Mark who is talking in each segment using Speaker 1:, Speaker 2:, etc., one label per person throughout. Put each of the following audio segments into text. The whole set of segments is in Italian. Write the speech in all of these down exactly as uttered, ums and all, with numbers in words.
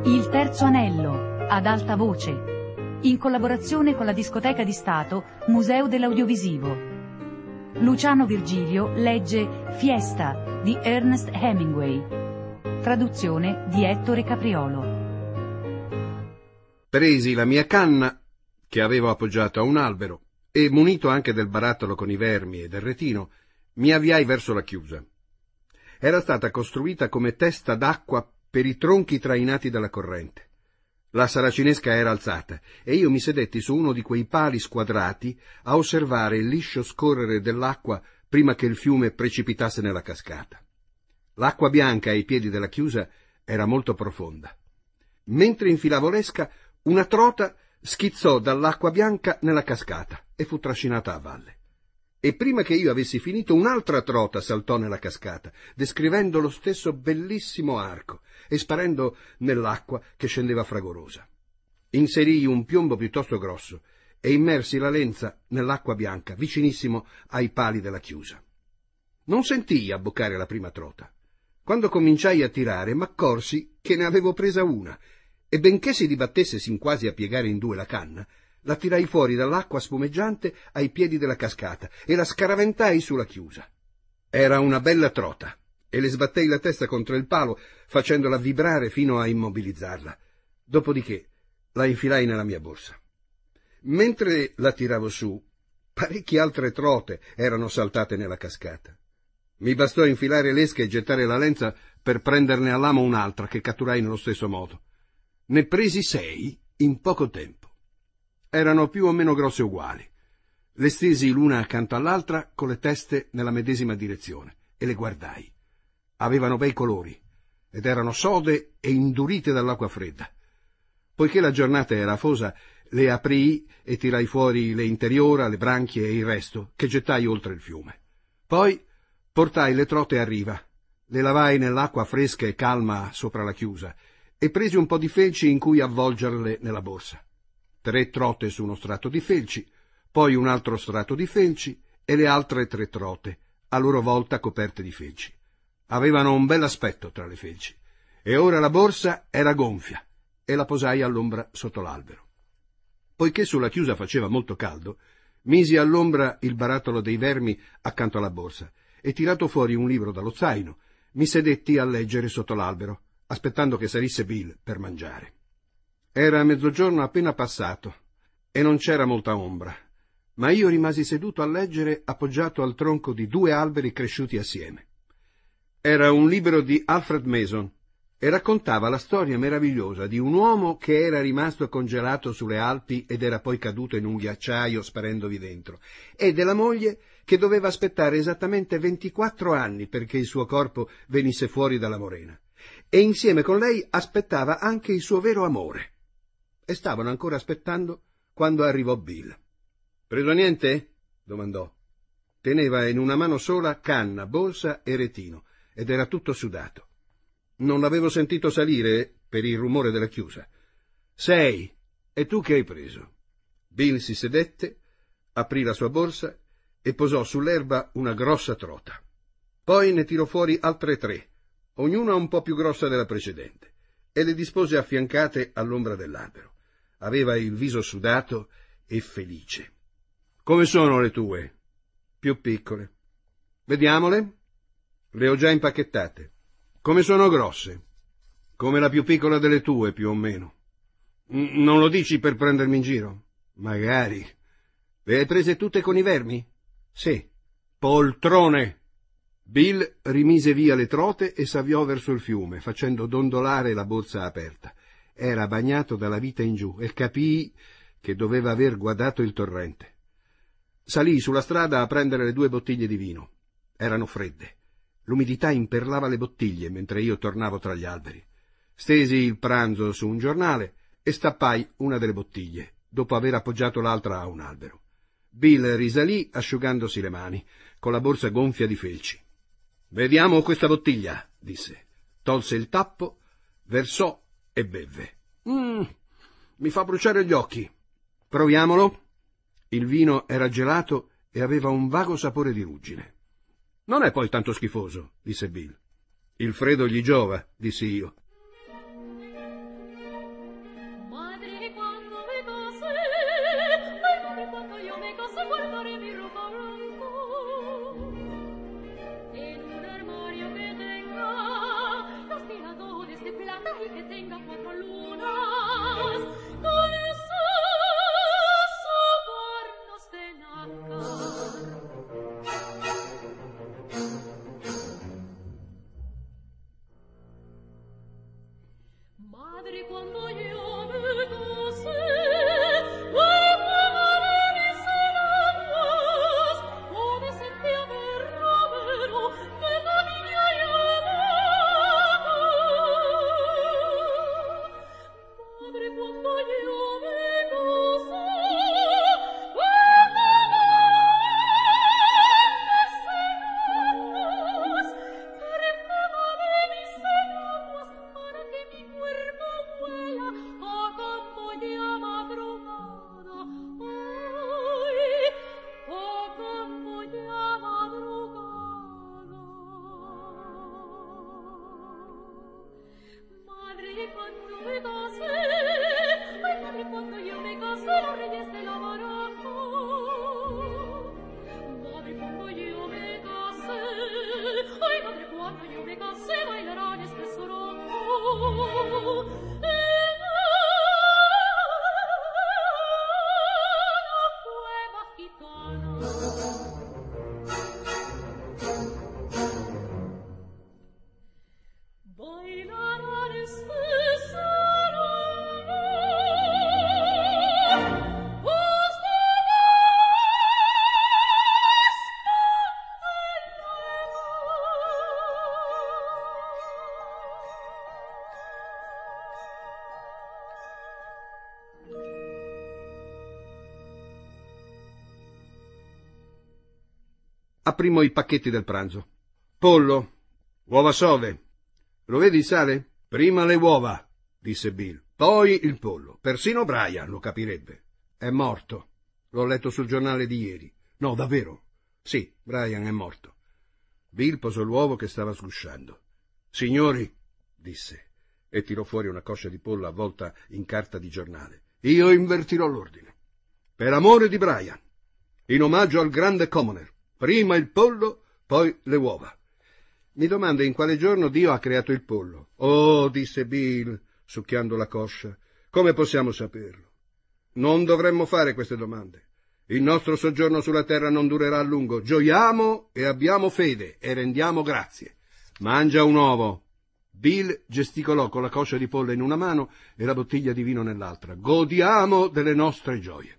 Speaker 1: Il terzo anello, ad alta voce, in collaborazione con la Discoteca di Stato, Museo dell'Audiovisivo. Luciano Virgilio legge Fiesta di Ernest Hemingway. Traduzione di Ettore Capriolo.
Speaker 2: Presi la mia canna, che avevo appoggiato a un albero, e munito anche del barattolo con i vermi e del retino, mi avviai verso la chiusa. Era stata costruita come testa d'acqua per i tronchi trainati dalla corrente. La saracinesca era alzata e io mi sedetti su uno di quei pali squadrati a osservare il liscio scorrere dell'acqua prima che il fiume precipitasse nella cascata. L'acqua bianca ai piedi della chiusa era molto profonda. Mentre infilavo l'esca, una trota schizzò dall'acqua bianca nella cascata e fu trascinata a valle. E prima che io avessi finito, un'altra trota saltò nella cascata, descrivendo lo stesso bellissimo arco e sparendo nell'acqua che scendeva fragorosa. Inserii un piombo piuttosto grosso e immersi la lenza nell'acqua bianca, vicinissimo ai pali della chiusa. Non sentii abboccare la prima trota. Quando cominciai a tirare, m'accorsi che ne avevo presa una, e benché si dibattesse sin quasi a piegare in due la canna, la tirai fuori dall'acqua spumeggiante ai piedi della cascata e la scaraventai sulla chiusa. Era una bella trota, e le sbattei la testa contro il palo, facendola vibrare fino a immobilizzarla. Dopodiché la infilai nella mia borsa. Mentre la tiravo su, parecchie altre trote erano saltate nella cascata. Mi bastò infilare l'esca e gettare la lenza per prenderne all'amo un'altra che catturai nello stesso modo. Ne presi sei in poco tempo. Erano più o meno grosse uguali. Le stesi l'una accanto all'altra con le teste nella medesima direzione e le guardai. Avevano bei colori ed erano sode e indurite dall'acqua fredda. Poiché la giornata era afosa, le aprii e tirai fuori le interiora, le branchie e il resto, che gettai oltre il fiume. Poi portai le trote a riva, le lavai nell'acqua fresca e calma sopra la chiusa e presi un po' di felci in cui avvolgerle nella borsa. Tre trote su uno strato di felci, poi un altro strato di felci e le altre tre trote, a loro volta coperte di felci. Avevano un bel aspetto tra le felci, e ora la borsa era gonfia, e la posai all'ombra sotto l'albero. Poiché sulla chiusa faceva molto caldo, misi all'ombra il barattolo dei vermi accanto alla borsa, e tirato fuori un libro dallo zaino, mi sedetti a leggere sotto l'albero, aspettando che salisse Bill per mangiare. Era mezzogiorno appena passato e non c'era molta ombra, ma io rimasi seduto a leggere appoggiato al tronco di due alberi cresciuti assieme. Era un libro di Alfred Mason e raccontava la storia meravigliosa di un uomo che era rimasto congelato sulle Alpi ed era poi caduto in un ghiacciaio sparendovi dentro, e della moglie che doveva aspettare esattamente ventiquattro anni perché il suo corpo venisse fuori dalla morena, e insieme con lei aspettava anche il suo vero amore. E stavano ancora aspettando quando arrivò Bill. «Preso niente?» domandò. Teneva in una mano sola canna, borsa e retino, ed era tutto sudato. Non l'avevo sentito salire per il rumore della chiusa. «Sei. E tu che hai preso?» Bill si sedette, aprì la sua borsa e posò sull'erba una grossa trota. Poi ne tirò fuori altre tre, ognuna un po' più grossa della precedente, e le dispose affiancate all'ombra dell'albero. Aveva il viso sudato e felice. «Come sono le tue?» «Più piccole». «Vediamole?» «Le ho già impacchettate». «Come sono grosse?» «Come la più piccola delle tue, più o meno». «Non lo dici per prendermi in giro?» «Magari». «Le hai prese tutte con i vermi?» «Sì». «Poltrone!» Bill rimise via le trote e s'avviò verso il fiume, facendo dondolare la borsa aperta. Era bagnato dalla vita in giù e capii che doveva aver guadato il torrente. Salii sulla strada a prendere le due bottiglie di vino. Erano fredde. L'umidità imperlava le bottiglie mentre io tornavo tra gli alberi. Stesi il pranzo su un giornale e stappai una delle bottiglie, dopo aver appoggiato l'altra a un albero. Bill risalì asciugandosi le mani, con la borsa gonfia di felci. «Vediamo questa bottiglia», disse. Tolse il tappo, versò e bevve. «Mmm, mi fa bruciare gli occhi». «Proviamolo?» Il vino era gelato e aveva un vago sapore di ruggine. «Non è poi tanto schifoso», disse Bill. «Il freddo gli giova», dissi io. Aprimo i pacchetti del pranzo. Pollo, uova sode. Lo vedi il sale? Prima le uova, disse Bill, poi il pollo. Persino Brian lo capirebbe. È morto. L'ho letto sul giornale di ieri. No, davvero? Sì, Brian è morto. Bill posò l'uovo che stava sgusciando. Signori, disse, e tirò fuori una coscia di pollo avvolta in carta di giornale. Io invertirò l'ordine. Per amore di Brian. In omaggio al grande commoner. Prima il pollo, poi le uova. Mi domando in quale giorno Dio ha creato il pollo. Oh, disse Bill, succhiando la coscia, come possiamo saperlo? Non dovremmo fare queste domande. Il nostro soggiorno sulla terra non durerà a lungo. Gioiamo e abbiamo fede e rendiamo grazie. Mangia un uovo. Bill gesticolò con la coscia di pollo in una mano e la bottiglia di vino nell'altra. Godiamo delle nostre gioie.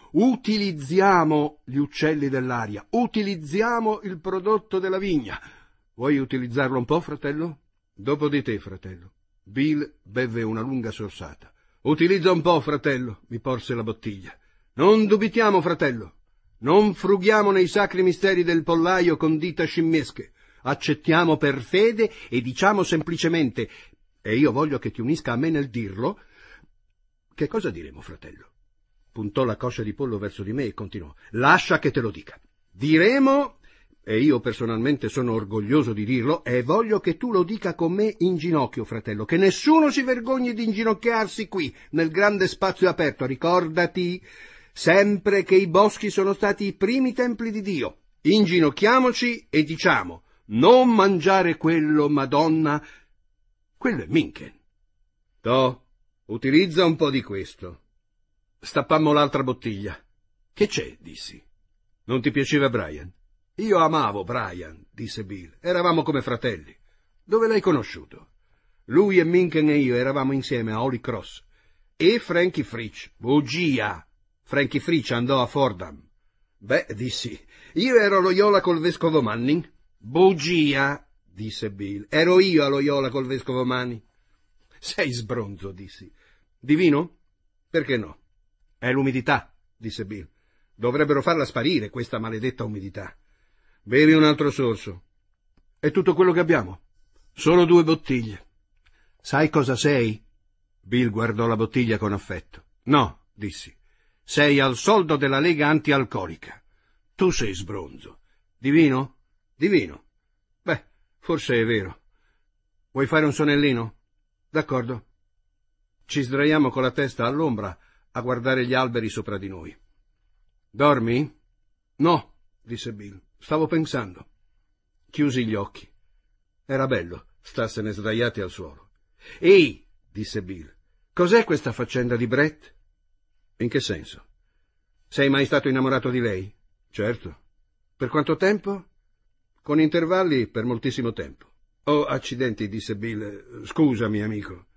Speaker 2: Utilizziamo gli uccelli dell'aria, utilizziamo il prodotto della vigna. Vuoi utilizzarlo un po', fratello? Dopo di te, fratello. Bill bevve una lunga sorsata. Utilizza un po', fratello, mi porse la bottiglia. Non dubitiamo, fratello. Non frughiamo nei sacri misteri del pollaio con dita scimmiesche. Accettiamo per fede e diciamo semplicemente, e io voglio che ti unisca a me nel dirlo, che cosa diremo, fratello? Puntò la coscia di pollo verso di me e continuò. Lascia che te lo dica. Diremo, e io personalmente sono orgoglioso di dirlo, e voglio che tu lo dica con me in ginocchio, fratello, che nessuno si vergogni di inginocchiarsi qui, nel grande spazio aperto. Ricordati sempre che i boschi sono stati i primi templi di Dio. Inginocchiamoci e diciamo, non mangiare quello, Madonna. Quello è Minken. To, utilizza un po' di questo. Stappammo l'altra bottiglia. Che c'è? Dissi. Non ti piaceva Brian? Io amavo Brian, disse Bill. Eravamo come fratelli. Dove l'hai conosciuto? Lui e Minken e io eravamo insieme a Holy Cross. E Frankie Fritch. Bugia! Frankie Fritch andò a Fordham. Beh, dissi, io ero a Loyola col vescovo Manning. Bugia! Disse Bill. Ero io a Loyola col vescovo Manning. Sei sbronzo, dissi. Di vino? Perché no? È l'umidità, disse Bill. Dovrebbero farla sparire, questa maledetta umidità. Bevi un altro sorso. È tutto quello che abbiamo. Solo due bottiglie. Sai cosa sei? Bill guardò la bottiglia con affetto. No, dissi. Sei al soldo della Lega Antialcolica. Tu sei sbronzo. Di vino? Di vino. Beh, forse è vero. Vuoi fare un sonnellino? D'accordo. Ci sdraiamo con la testa all'ombra a guardare gli alberi sopra di noi. Dormi? No, disse Bill. Stavo pensando. Chiusi gli occhi. Era bello starsene sdraiati al suolo. Ehi, disse Bill, cos'è questa faccenda di Brett? In che senso? Sei mai stato innamorato di lei? Certo. Per quanto tempo? Con intervalli per moltissimo tempo. Oh, accidenti, disse Bill. Scusami, amico.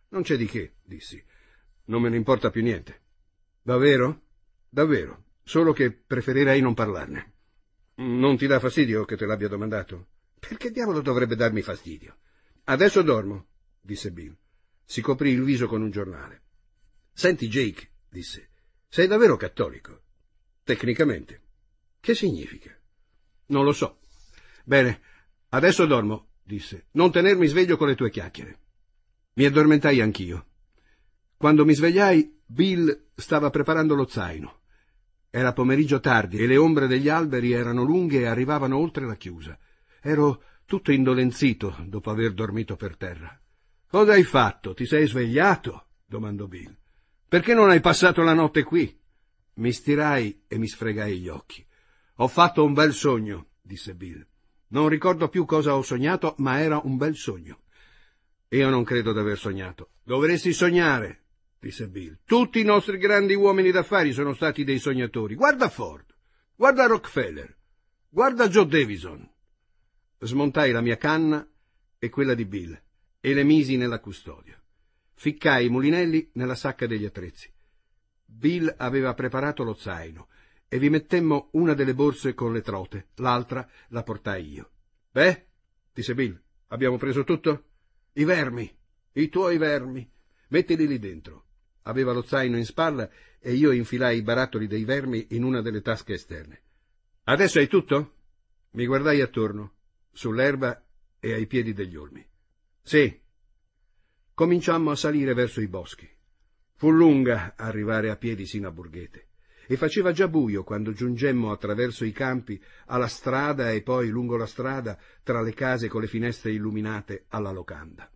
Speaker 2: Non c'è di che, dissi. Non me ne importa più niente. Davvero? Davvero. Solo che preferirei non parlarne. Non ti dà fastidio che te l'abbia domandato? Perché diavolo dovrebbe darmi fastidio? Adesso dormo, disse Bill. Si coprì il viso con un giornale. Senti, Jake, disse, sei davvero cattolico? Tecnicamente. Che significa? Non lo so. Bene, adesso dormo, disse. Non tenermi sveglio con le tue chiacchiere. Mi addormentai anch'io. Quando mi svegliai, Bill stava preparando lo zaino. Era pomeriggio tardi e le ombre degli alberi erano lunghe e arrivavano oltre la chiusa. Ero tutto indolenzito dopo aver dormito per terra. Cosa hai fatto? Ti sei svegliato? Domandò Bill. Perché non hai passato la notte qui? Mi stirai e mi sfregai gli occhi. Ho fatto un bel sogno, disse Bill. Non ricordo più cosa ho sognato, ma era un bel sogno. Io non credo d'aver sognato. Dovresti sognare, disse Bill. Tutti i nostri grandi uomini d'affari sono stati dei sognatori. Guarda Ford, guarda Rockefeller, guarda Joe Davison. Smontai la mia canna e quella di Bill e le misi nella custodia. Ficcai i mulinelli nella sacca degli attrezzi. Bill aveva preparato lo zaino e vi mettemmo una delle borse con le trote, l'altra la portai io. Beh, disse Bill, abbiamo preso tutto? I vermi, i tuoi vermi, mettili lì dentro. Aveva lo zaino in spalla e io infilai i barattoli dei vermi in una delle tasche esterne. Adesso hai tutto? Mi guardai attorno, sull'erba e ai piedi degli olmi. Sì. Cominciammo a salire verso i boschi. Fu lunga arrivare a piedi sino a Borghete e faceva già buio quando giungemmo attraverso i campi alla strada e poi lungo la strada tra le case con le finestre illuminate alla locanda.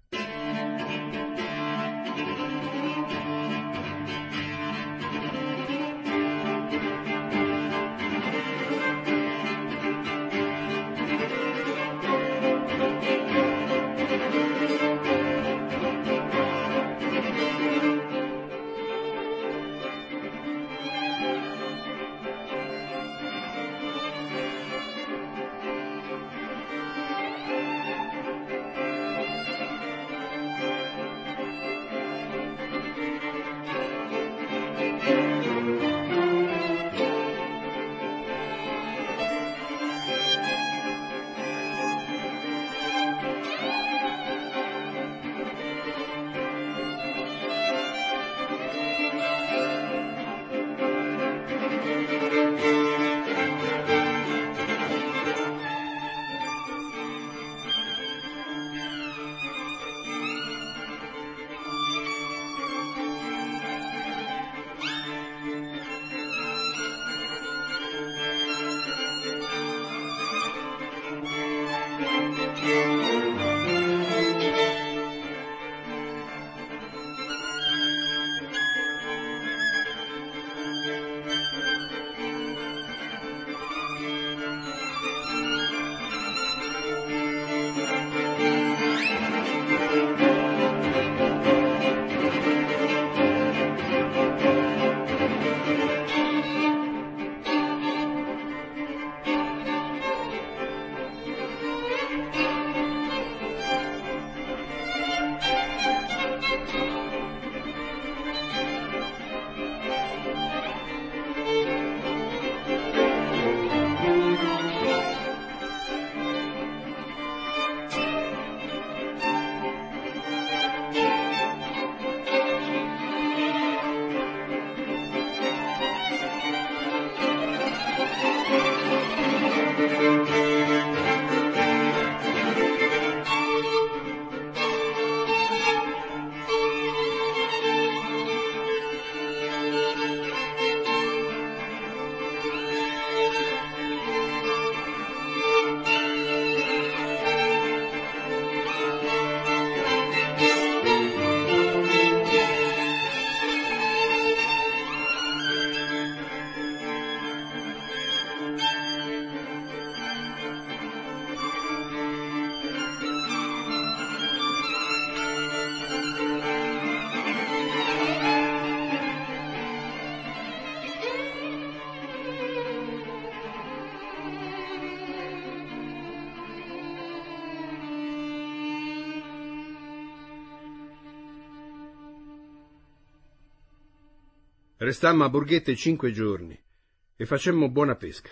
Speaker 2: Restammo a Burghete cinque giorni e facemmo buona pesca.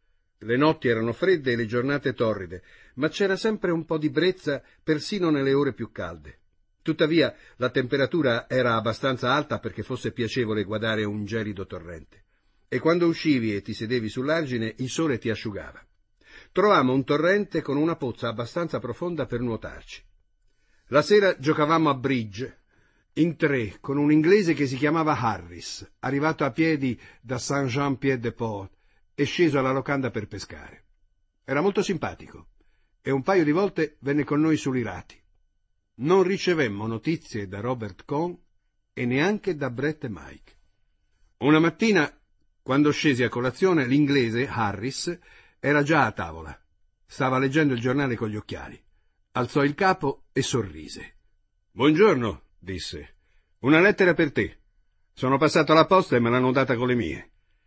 Speaker 2: Le notti erano fredde e le giornate torride, ma c'era sempre un po' di brezza persino nelle ore più calde. Tuttavia la temperatura era abbastanza alta perché fosse piacevole guardare un gelido torrente. E quando uscivi e ti sedevi sull'argine, il sole ti asciugava. Trovammo un torrente con una pozza abbastanza profonda per nuotarci. La sera giocavamo a bridge, in tre, con un inglese che si chiamava Harris, arrivato a piedi da Saint-Jean-Pied-de-Port e sceso alla locanda per pescare. Era molto simpatico e un paio di volte venne con noi sui Lirati. Non ricevemmo notizie da Robert Cohn e neanche da Brett e Mike. Una mattina, quando scesi a colazione, l'inglese, Harris, era già a tavola. Stava leggendo il giornale con gli occhiali. Alzò il capo e sorrise. «Buongiorno», disse. «Una lettera per te. Sono passato alla posta e me l'hanno data con le mie».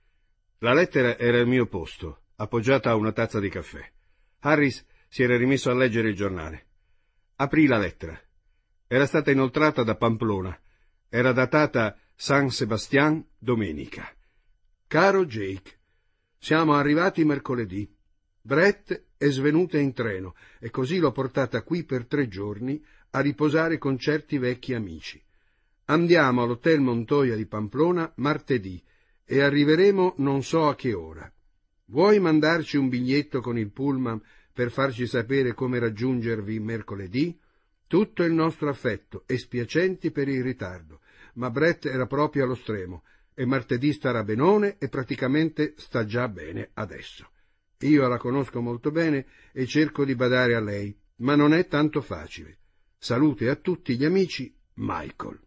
Speaker 2: La lettera era al mio posto, appoggiata a una tazza di caffè. Harris si era rimesso a leggere il giornale. Aprì la lettera. Era stata inoltrata da Pamplona. Era datata San Sebastian, domenica. «Caro Jake, siamo arrivati mercoledì. Brett è svenuta in treno e così l'ho portata qui per tre giorni a riposare con certi vecchi amici. Andiamo all'Hotel Montoya di Pamplona martedì e arriveremo non so a che ora. Vuoi mandarci un biglietto con il pullman per farci sapere come raggiungervi mercoledì? Tutto il nostro affetto e spiacenti per il ritardo, ma Brett era proprio allo stremo e martedì starà benone e praticamente sta già bene adesso. Io la conosco molto bene e cerco di badare a lei, ma non è tanto facile. Salute a tutti gli amici, Michael».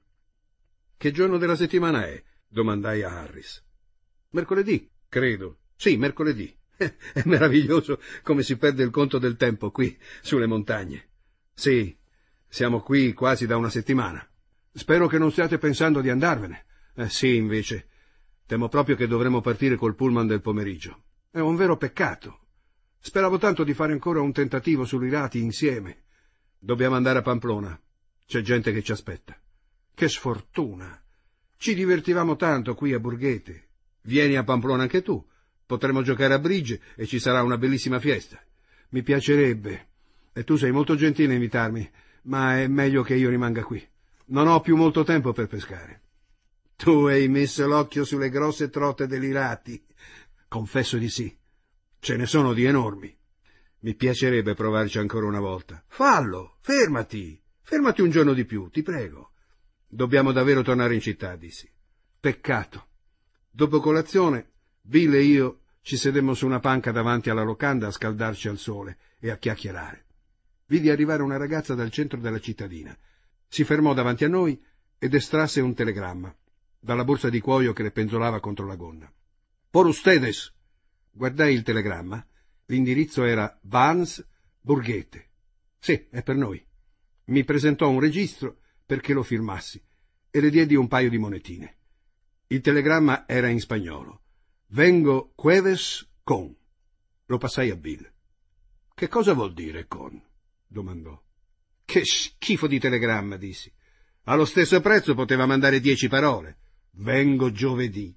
Speaker 2: «Che giorno della settimana è?» domandai a Harris. «Mercoledì, credo. Sì, mercoledì. È meraviglioso come si perde il conto del tempo qui, sulle montagne. Sì, siamo qui quasi da una settimana. Spero che non stiate pensando di andarvene». Eh, «Sì, invece. Temo proprio che dovremo partire col pullman del pomeriggio. È un vero peccato. Speravo tanto di fare ancora un tentativo sui Lirati insieme. Dobbiamo andare a Pamplona. C'è gente che ci aspetta». «Che sfortuna! Ci divertivamo tanto qui a Burghete. Vieni a Pamplona anche tu. Potremo giocare a bridge e ci sarà una bellissima fiesta». «Mi piacerebbe. E tu sei molto gentile a invitarmi, ma è meglio che io rimanga qui. Non ho più molto tempo per pescare». «Tu hai messo l'occhio sulle grosse trote dei Lirati?» «Confesso di sì. Ce ne sono di enormi. Mi piacerebbe provarci ancora una volta». «Fallo! Fermati! Fermati un giorno di più, ti prego». «Dobbiamo davvero tornare in città», dissi. «Peccato». Dopo colazione, Bill e io ci sedemmo su una panca davanti alla locanda a scaldarci al sole e a chiacchierare. Vidi arrivare una ragazza dal centro della cittadina. Si fermò davanti a noi ed estrasse un telegramma dalla borsa di cuoio che le penzolava contro la gonna. «Por ustedes». Guardai il telegramma. L'indirizzo era Barnes, Burghete. «Sì, è per noi». Mi presentò un registro perché lo firmassi e le diedi un paio di monetine. Il telegramma era in spagnolo. «Vengo jueves con». Lo passai a Bill. «Che cosa vuol dire con?» domandò. «Che schifo di telegramma», dissi. «Allo stesso prezzo poteva mandare dieci parole. Vengo giovedì».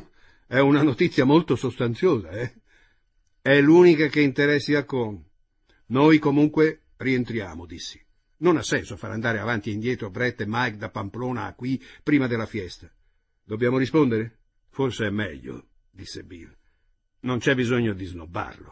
Speaker 2: È una notizia molto sostanziosa, eh? È l'unica che interessi a Con. Noi comunque rientriamo, dissi. Non ha senso far andare avanti e indietro Brett e Mike da Pamplona a qui prima della fiesta. Dobbiamo rispondere? Forse è meglio, disse Bill. Non c'è bisogno di snobbarlo.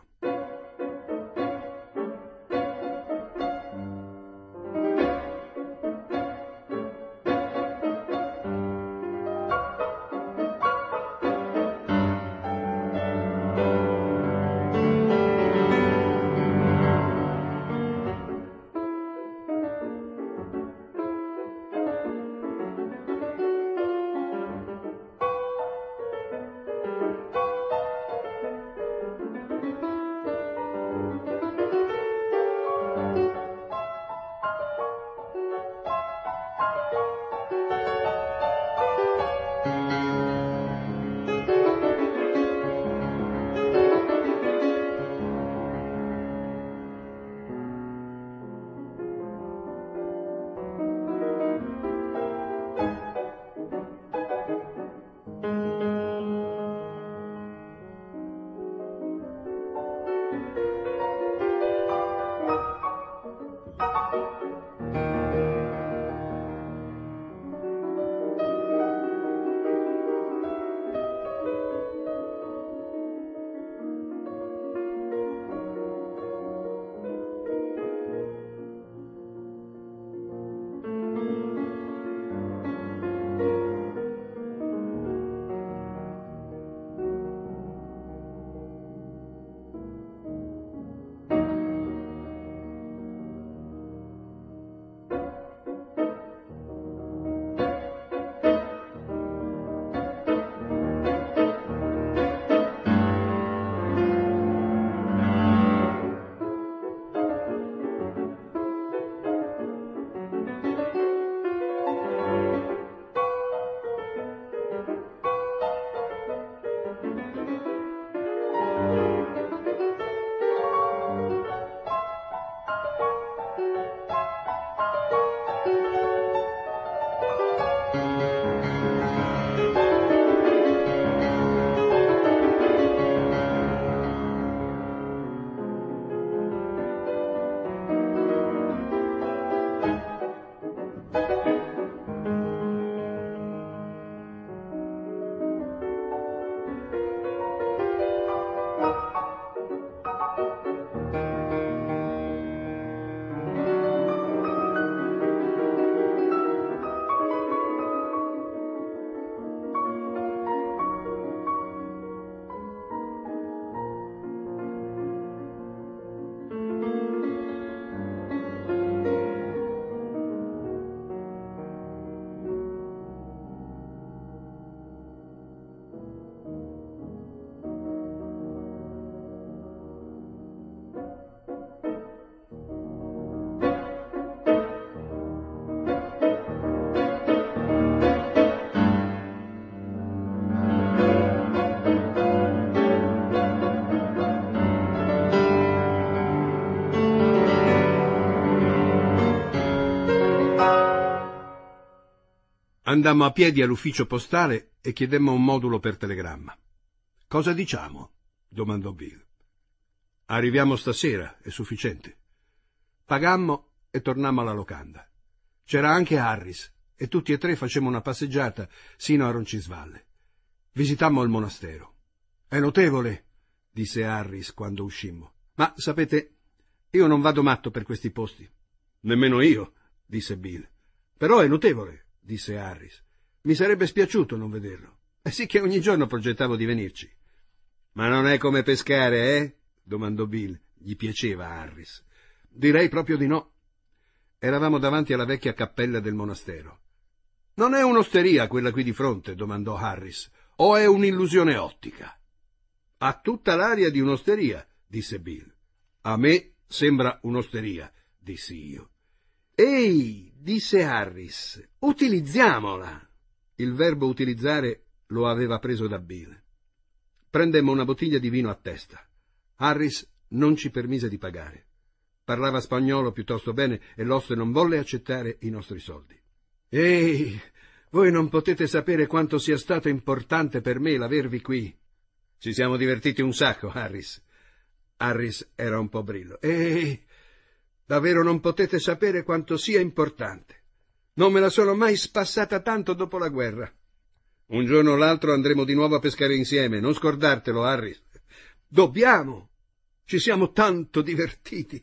Speaker 2: Andammo a piedi all'ufficio postale e chiedemmo un modulo per telegramma. «Cosa diciamo?» domandò Bill. «Arriviamo stasera, è sufficiente». Pagammo e tornammo alla locanda. C'era anche Harris e tutti e tre facemmo una passeggiata sino a Roncisvalle. Visitammo il monastero. «È notevole», disse Harris quando uscimmo. «Ma, sapete, io non vado matto per questi posti». «Nemmeno io», disse Bill. «Però è notevole», disse Harris. «Mi sarebbe spiaciuto non vederlo. E sì che ogni giorno progettavo di venirci». «Ma non è come pescare, eh?» domandò Bill. Gli piaceva Harris. «Direi proprio di no». Eravamo davanti alla vecchia cappella del monastero. «Non è un'osteria quella qui di fronte?» domandò Harris. «O è un'illusione ottica?» «Ha tutta l'aria di un'osteria», disse Bill. «A me sembra un'osteria», dissi io. «Ehi», disse Harris, «utilizziamola». Il verbo utilizzare lo aveva preso da Bill. Prendemmo una bottiglia di vino a testa. Harris non ci permise di pagare. Parlava spagnolo piuttosto bene e l'oste non volle accettare i nostri soldi. «Ehi, voi non potete sapere quanto sia stato importante per me l'avervi qui». «Ci siamo divertiti un sacco, Harris». Harris era un po' brillo. «Ehi, davvero non potete sapere quanto sia importante. Non me la sono mai spassata tanto dopo la guerra». «Un giorno o l'altro andremo di nuovo a pescare insieme, non scordartelo, Harris». «Dobbiamo! Ci siamo tanto divertiti».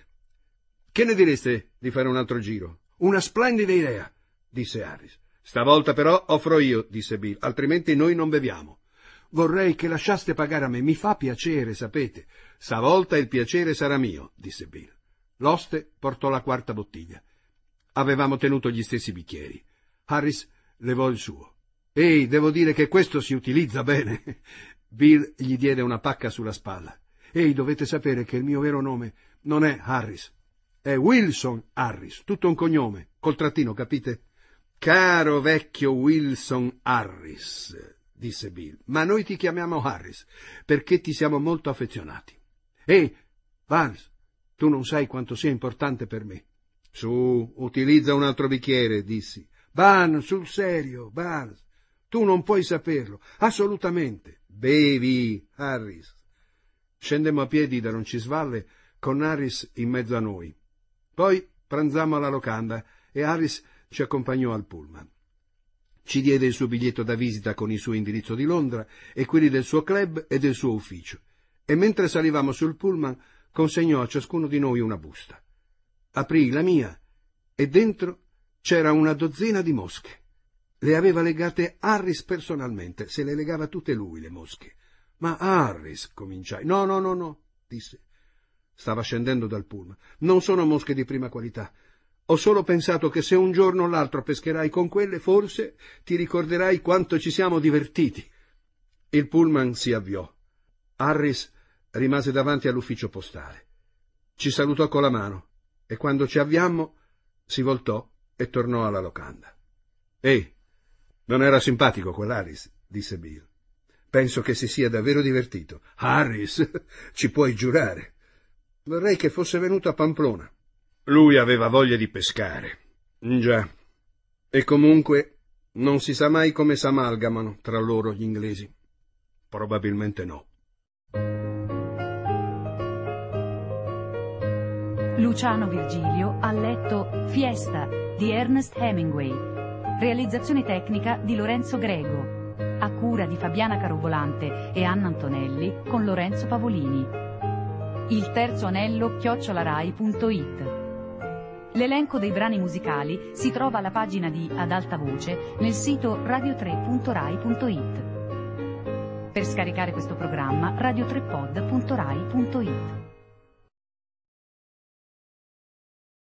Speaker 2: «Che ne direste di fare un altro giro?» «Una splendida idea», disse Harris. «Stavolta però offro io», disse Bill, «altrimenti noi non beviamo». «Vorrei che lasciaste pagare a me, mi fa piacere, sapete». «Stavolta il piacere sarà mio», disse Bill. L'oste portò la quarta bottiglia. Avevamo tenuto gli stessi bicchieri. Harris levò il suo. «Ehi, devo dire che questo si utilizza bene». Bill gli diede una pacca sulla spalla. «Ehi, dovete sapere che il mio vero nome non è Harris. È Wilson Harris, tutto un cognome, col trattino, capite?» «Caro vecchio Wilson Harris», disse Bill, «ma noi ti chiamiamo Harris, perché ti siamo molto affezionati. Ehi, Barnes, tu non sai quanto sia importante per me». «Su, utilizza un altro bicchiere», dissi. «Barnes, sul serio, Barnes, tu non puoi saperlo, assolutamente». «Bevi, Harris». Scendemmo a piedi da Roncisvalle con Harris in mezzo a noi. Poi pranzammo alla locanda e Harris ci accompagnò al pullman. Ci diede il suo biglietto da visita con il suo indirizzo di Londra e quelli del suo club e del suo ufficio, e mentre salivamo sul pullman consegnò a ciascuno di noi una busta. Aprì la mia e dentro c'era una dozzina di mosche. Le aveva legate Harris personalmente, se le legava tutte lui le mosche. «Ma Harris», cominciai. «No, no, no, no», disse. Stava scendendo dal pullman. «Non sono mosche di prima qualità. Ho solo pensato che se un giorno o l'altro pescherai con quelle, forse ti ricorderai quanto ci siamo divertiti». Il pullman si avviò. Harris rimase davanti all'ufficio postale. Ci salutò con la mano e quando ci avviammo si voltò e tornò alla locanda. «Ehi, non era simpatico quell'Harris», disse Bill. «Penso che si sia davvero divertito». «Harris, ci puoi giurare». «Vorrei che fosse venuto a Pamplona». «Lui aveva voglia di pescare». «Già. E comunque non si sa mai come s'amalgamano tra loro gli inglesi». «Probabilmente no».
Speaker 1: Luciano Virgilio ha letto Fiesta di Ernest Hemingway. Realizzazione tecnica di Lorenzo Grego. A cura di Fabiana Carobolante e Anna Antonelli con Lorenzo Pavolini. Il terzo anello chiocciolarai punto it. L'elenco dei brani musicali si trova alla pagina di Ad Alta Voce nel sito radio tre punto rai punto it. Per scaricare questo programma radio tre pod punto rai punto it.